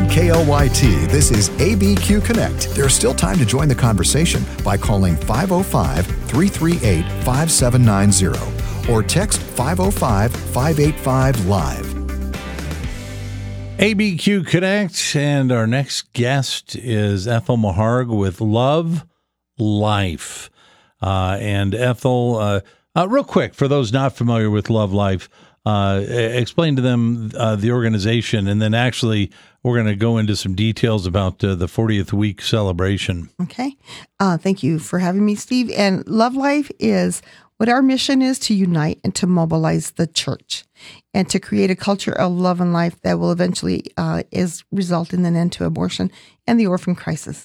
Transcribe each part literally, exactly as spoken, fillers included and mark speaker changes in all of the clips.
Speaker 1: On K L Y T, this is A B Q Connect. There's still time to join the conversation by calling five oh five, three three eight, five seven nine zero or text five oh five, five eight five, live.
Speaker 2: A B Q Connect, and our next guest is Ethel Meharg with Love Life. Uh, and Ethel, uh, uh, real quick, for those not familiar with Love Life, uh, explain to them uh, the organization, and then actually we're going to go into some details about uh, the fortieth week celebration.
Speaker 3: Okay. Uh, thank you for having me, Steve. And Love Life is what our mission is, to unite and to mobilize the church and to create a culture of love and life that will eventually uh, is result in an end to abortion and the orphan crisis.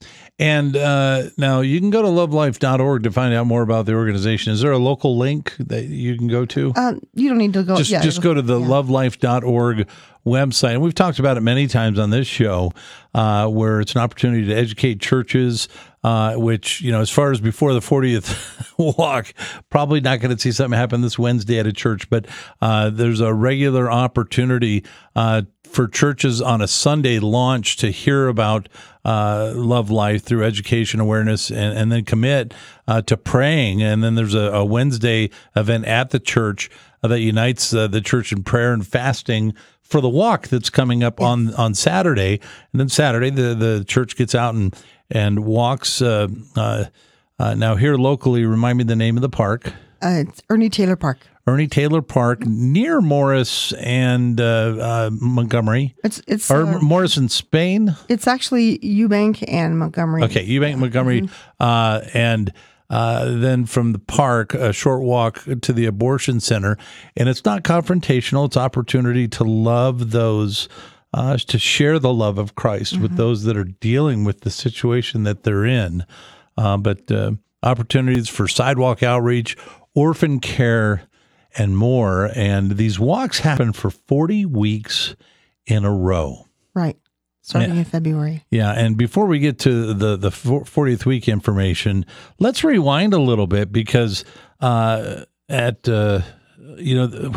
Speaker 2: And uh, now you can go to love life dot org to find out more about the organization. Is there a local link that you can go to?
Speaker 3: Um, you don't need to go.
Speaker 2: Just,
Speaker 3: yeah,
Speaker 2: just go to the
Speaker 3: yeah.
Speaker 2: love life dot org website. And we've talked about it many times on this show, uh, where it's an opportunity to educate churches, uh, which, you know, as far as before the fortieth walk, probably not going to see something happen this Wednesday at a church, but uh, there's a regular opportunity uh, for churches on a Sunday launch to hear about uh, Love Life through education, awareness, and, and then commit uh, to praying. And then there's a, a Wednesday event at the church uh, that unites uh, the church in prayer and fasting for the walk that's coming up on, on Saturday. And then Saturday, the, the church gets out and, and walks. Uh, uh, uh, now here locally, remind me the name of the park.
Speaker 3: Uh, it's Ernie Taylor Park.
Speaker 2: Ernie Taylor Park, near Morris and uh, uh, Montgomery.
Speaker 3: It's it's
Speaker 2: or
Speaker 3: uh,
Speaker 2: Morris and Spain.
Speaker 3: It's actually Eubank and Montgomery.
Speaker 2: Okay, Eubank, Montgomery,
Speaker 3: Mm-hmm.
Speaker 2: uh, and uh, then from the park, a short walk to the abortion center. And it's not confrontational; it's opportunity to love those, uh, to share the love of Christ mm-hmm. with those that are dealing with the situation that they're in. Uh, but uh, opportunities for sidewalk outreach, orphan care, and more. And these walks happen for forty weeks in a row.
Speaker 3: Right. Starting
Speaker 2: yeah.
Speaker 3: in February.
Speaker 2: Yeah. And before we get to the, the fortieth week information, let's rewind a little bit because uh, at, uh, you know,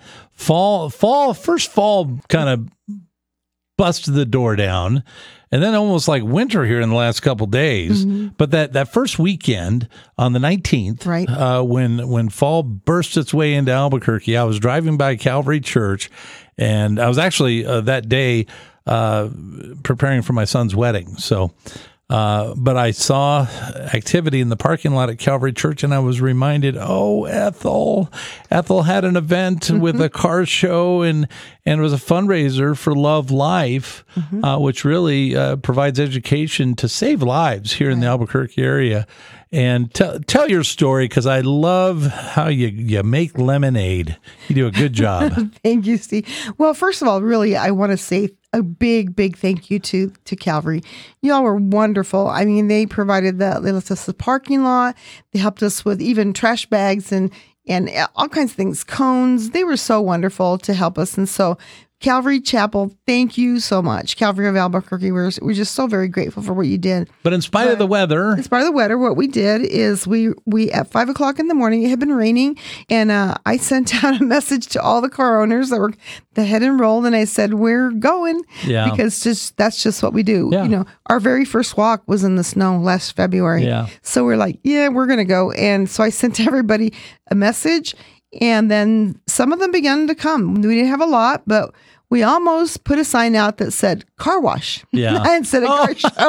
Speaker 2: fall, fall, first fall kind of busted the door down. And then almost like winter here in the last couple days. Mm-hmm. But that, that first weekend on the nineteenth,
Speaker 3: right.
Speaker 2: uh, when when fall burst its way into Albuquerque, I was driving by Calvary Church, and I was actually uh, that day uh, preparing for my son's wedding. So, uh, but I saw activity in the parking lot at Calvary Church, and I was reminded, oh, Ethel, Ethel had an event mm-hmm. with a car show, and, and it was a fundraiser for Love Life, mm-hmm. uh, which really uh, provides education to save lives here right. in the Albuquerque area. And tell tell your story, because I love how you, you make lemonade. You do a good job.
Speaker 3: Thank you, Steve. Well, first of all, really, I want to say a big, big thank you to to Calvary. Y'all were wonderful. I mean, they provided the, they left us the parking lot. They helped us with even trash bags and and all kinds of things, cones. They were so wonderful to help us. And so Calvary Chapel, thank you so much. Calvary of Albuquerque, we're, we're just so very grateful for what you did.
Speaker 2: But in spite
Speaker 3: but
Speaker 2: of the weather.
Speaker 3: In spite of the weather, what we did is we, we at five o'clock in the morning, it had been raining, and uh, I sent out a message to all the car owners that were that had enrolled, and I said, we're going.
Speaker 2: Yeah.
Speaker 3: Because just that's just what we do.
Speaker 2: Yeah.
Speaker 3: You know, our very first walk was in the snow last February.
Speaker 2: Yeah.
Speaker 3: So we're like, yeah, we're going to go. And so I sent everybody a message, and then some of them began to come. We didn't have a lot, but we almost put a sign out that said car wash
Speaker 2: yeah.
Speaker 3: instead of car show.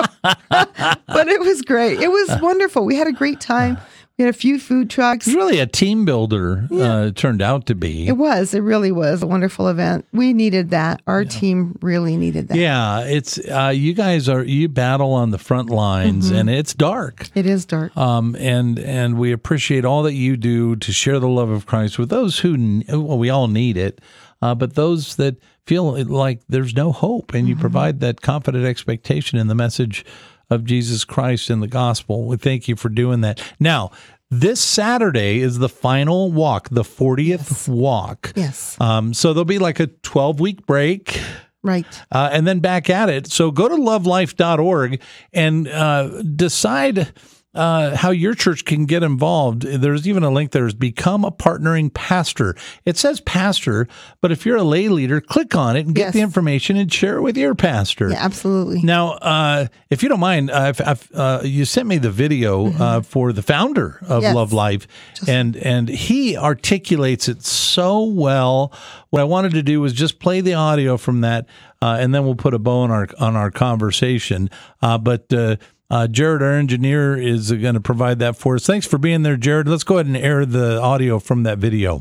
Speaker 3: But it was great. It was wonderful. We had a great time. We had a few food trucks.
Speaker 2: It's really a team builder, yeah. uh, turned out to be.
Speaker 3: It was. It really was a wonderful event. We needed that. Our yeah. team really needed that.
Speaker 2: Yeah, it's uh, you guys are you battle on the front lines, mm-hmm. and it's dark.
Speaker 3: It is dark.
Speaker 2: Um, and and we appreciate all that you do to share the love of Christ with those who well, we all need it, uh, but those that feel like there's no hope, and you mm-hmm. provide that confident expectation in the message of Jesus Christ and the gospel. We thank you for doing that. Now, this Saturday is the final walk, the fortieth
Speaker 3: yes.
Speaker 2: walk.
Speaker 3: Yes.
Speaker 2: Um, so there'll be like a twelve-week break.
Speaker 3: Right.
Speaker 2: Uh, and then back at it. So go to love life dot org and uh, decide uh, how your church can get involved, there's even a link there is Become a Partnering Pastor. It says pastor, but if you're a lay leader, click on it and get
Speaker 3: Yes.
Speaker 2: the information and share it with your pastor.
Speaker 3: Yeah, absolutely.
Speaker 2: Now, uh, if you don't mind, I've, I've, uh, you sent me the video uh, for the founder of
Speaker 3: Yes.
Speaker 2: Love Life, and and he articulates it so well. What I wanted to do was just play the audio from that, uh, and then we'll put a bow on our on our conversation. Uh, but uh, uh, Jared, our engineer, is going to provide that for us. Thanks for being there, Jared. Let's go ahead and air the audio from that video.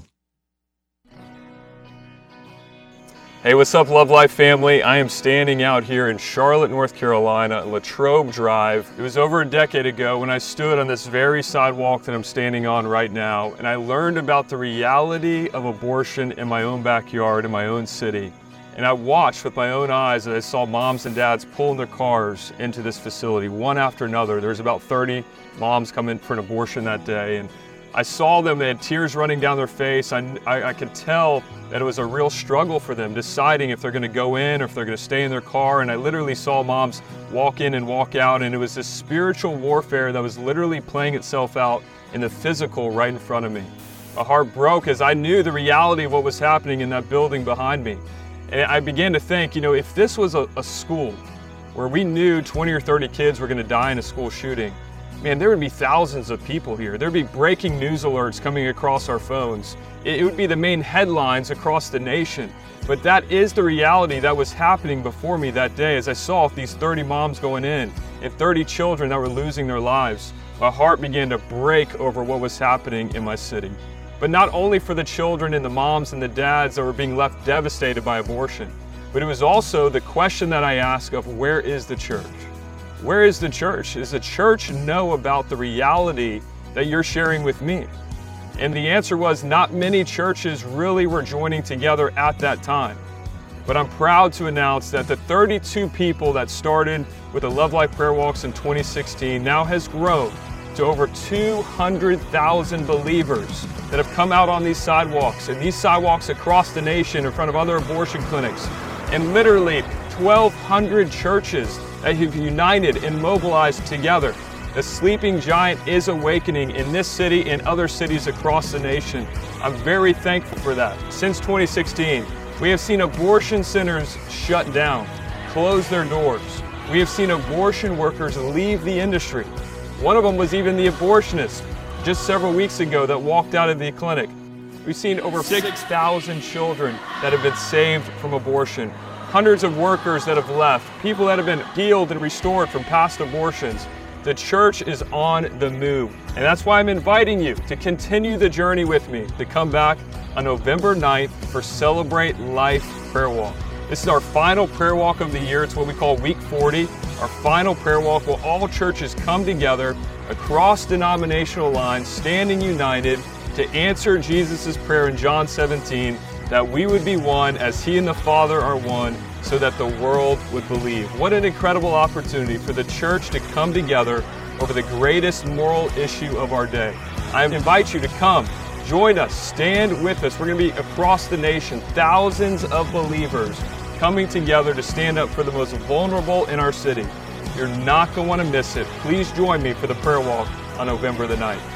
Speaker 4: Hey, what's up, Love Life family? I am standing out here in Charlotte, North Carolina, Latrobe Drive. It was over a decade ago when I stood on this very sidewalk that I'm standing on right now, and I learned about the reality of abortion in my own backyard, in my own city. And I watched with my own eyes as I saw moms and dads pulling their cars into this facility, one after another. There was about thirty moms come in for an abortion that day, and I saw them, they had tears running down their face. I, I, I could tell that it was a real struggle for them, deciding if they're gonna go in or if they're gonna stay in their car. And I literally saw moms walk in and walk out, and it was this spiritual warfare that was literally playing itself out in the physical right in front of me. My heart broke as I knew the reality of what was happening in that building behind me. And I began to think, you know, if this was a, a school where we knew twenty or thirty kids were gonna die in a school shooting, man, there would be thousands of people here. There'd be breaking news alerts coming across our phones. It would be the main headlines across the nation. But that is the reality that was happening before me that day as I saw these thirty moms going in and thirty children that were losing their lives. My heart began to break over what was happening in my city. But not only for the children and the moms and the dads that were being left devastated by abortion, but it was also the question that I asked of where is the church? Where is the church? Does the church know about the reality that you're sharing with me? And the answer was not many churches really were joining together at that time. But I'm proud to announce that the thirty-two people that started with the Love Life Prayer Walks in twenty sixteen now has grown to over two hundred thousand believers that have come out on these sidewalks, and these sidewalks across the nation in front of other abortion clinics, and literally twelve hundred churches that have united and mobilized together. The sleeping giant is awakening in this city and other cities across the nation. I'm very thankful for that. Since twenty sixteen, we have seen abortion centers shut down, close their doors. We have seen abortion workers leave the industry. One of them was even the abortionist just several weeks ago that walked out of the clinic. We've seen over six thousand children that have been saved from abortion. Hundreds of workers that have left, people that have been healed and restored from past abortions. The church is on the move. And that's why I'm inviting you to continue the journey with me, to come back on November ninth for Celebrate Life Prayer Walk. This is our final prayer walk of the year. It's what we call Week forty, our final prayer walk where all churches come together across denominational lines, standing united to answer Jesus' prayer in John seventeen, that we would be one as He and the Father are one, so that the world would believe. What an incredible opportunity for the church to come together over the greatest moral issue of our day. I invite you to come, join us, stand with us. We're going to be across the nation, thousands of believers coming together to stand up for the most vulnerable in our city. You're not going to want to miss it. Please join me for the prayer walk on November the ninth.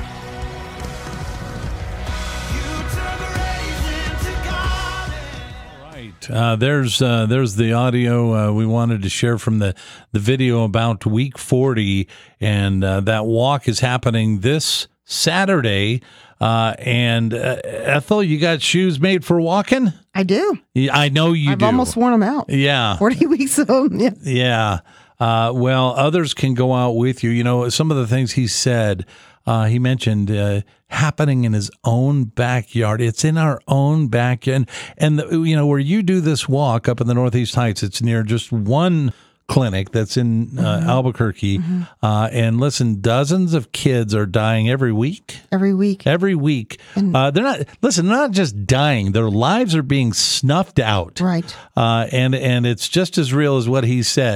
Speaker 2: Uh, there's uh, there's the audio uh, we wanted to share from the, the video about Week forty, and uh, that walk is happening this Saturday. Uh, and uh, Ethel, you got shoes made for walking?
Speaker 3: I do.
Speaker 2: Yeah, I know you
Speaker 3: I've
Speaker 2: do.
Speaker 3: I've almost worn them out.
Speaker 2: Yeah.
Speaker 3: forty weeks of them. Yeah.
Speaker 2: Yeah. Uh, well, others can go out with you. You know, some of the things he said, uh, he mentioned uh, happening in his own backyard. It's in our own backyard. And, the, you know, where you do this walk up in the Northeast Heights, it's near just one clinic that's in uh, mm-hmm. Albuquerque. Mm-hmm. Uh, and listen, dozens of kids are dying every week.
Speaker 3: Every week.
Speaker 2: Every week. And uh, they're not, listen, they're not just dying. Their lives are being snuffed out.
Speaker 3: Right.
Speaker 2: Uh, and, and it's just as real as what he said.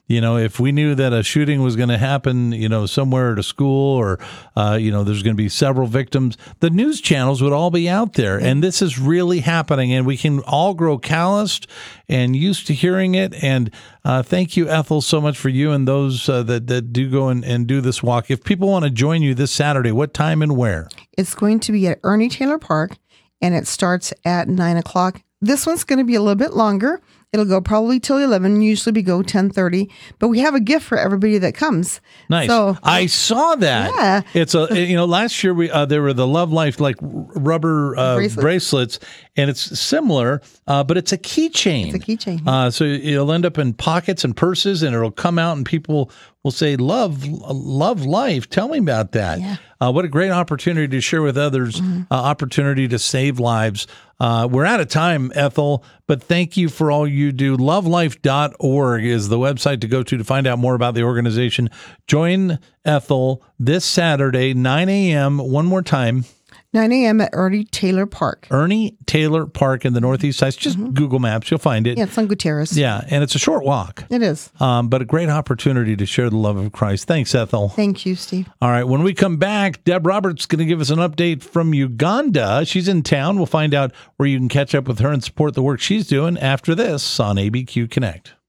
Speaker 2: You know, if we knew that a shooting was going to happen, you know, somewhere at a school or, uh, you know, there's going to be several victims, the news channels would all be out there. And this is really happening. And we can all grow calloused and used to hearing it. And uh, thank you, Ethel, so much for you and those uh, that, that do go and, and do this walk. If people want to join you this Saturday, what time and where?
Speaker 3: It's going to be at Ernie Taylor Park, and it starts at nine o'clock. This one's going to be a little bit longer. It'll go probably till eleven. Usually we go ten thirty, but we have a gift for everybody that comes.
Speaker 2: Nice.
Speaker 3: So,
Speaker 2: I saw that.
Speaker 3: Yeah.
Speaker 2: It's a, you know, last year we, uh, there were the Love Life, like rubber uh, bracelets. bracelets, and it's similar, uh, but it's a keychain.
Speaker 3: It's a keychain.
Speaker 2: Uh, so it'll end up in pockets and purses, and it'll come out and people will say, love, love life. Tell me about that.
Speaker 3: Yeah.
Speaker 2: Uh, what a great opportunity to share with others, mm-hmm. uh, opportunity to save lives. Uh, we're out of time, Ethel, but thank you for all you do. love life dot org is the website to go to to find out more about the organization. Join Ethel this Saturday, nine a.m. One more time.
Speaker 3: nine a.m. at Ernie Taylor Park.
Speaker 2: Ernie Taylor Park in the Northeast side. Just mm-hmm. Google Maps. You'll find it.
Speaker 3: Yeah, it's on Gutierrez.
Speaker 2: Yeah, and it's a short walk.
Speaker 3: It is.
Speaker 2: Um, but a great opportunity to share the love of Christ. Thanks, Ethel.
Speaker 3: Thank you, Steve.
Speaker 2: All right, when we come back, Deb Roberts is going to give us an update from Uganda. She's in town. We'll find out where you can catch up with her and support the work she's doing after this on A B Q Connect.